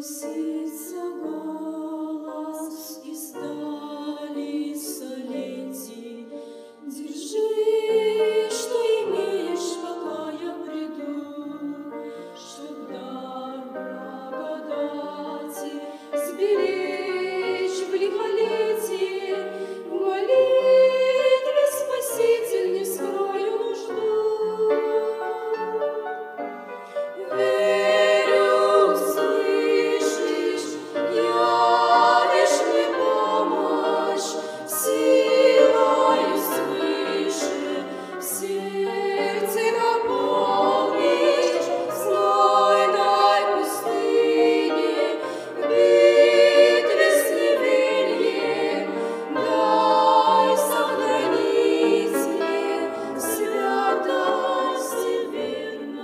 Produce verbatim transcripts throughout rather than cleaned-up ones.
Доносится голос издали столетий. Держи, что имеешь, пока я приду, чтоб дар благодати сберечь в лихолетии. В молитве Спаситель не скрою нужду. Верю, слышишь, явишь мне помощь, силою свыше в сердце наполнишь, в знойной пустыне, в битве с неверием, дай сохранить мне святость и верность.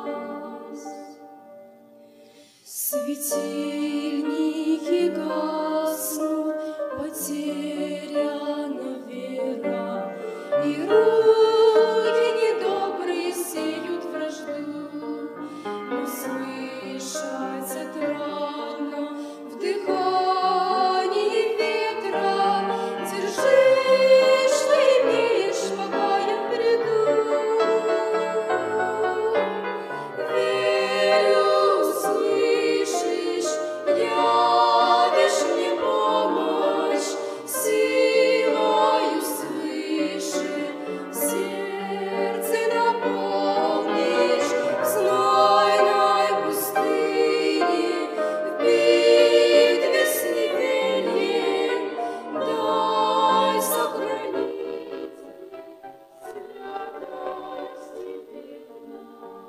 Светильники гаснут, потеряна вера, и руки недобрые сеют вражду. Но слышать отрадно в дыхании ветра. Держи, что имеешь, пока я приду. Верю, слышишь, явишь мне помощь, силою свыше в сердце наполнишь, в знойной пустыне, в битве с неверием, дай сохранить святость и верность.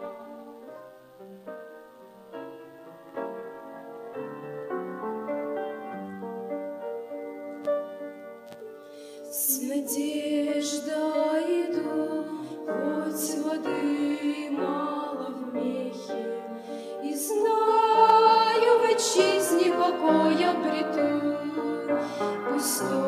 С надеждой иду, хоть воды мало в мехе, и знаю, в отчизне покой обрету. Пустой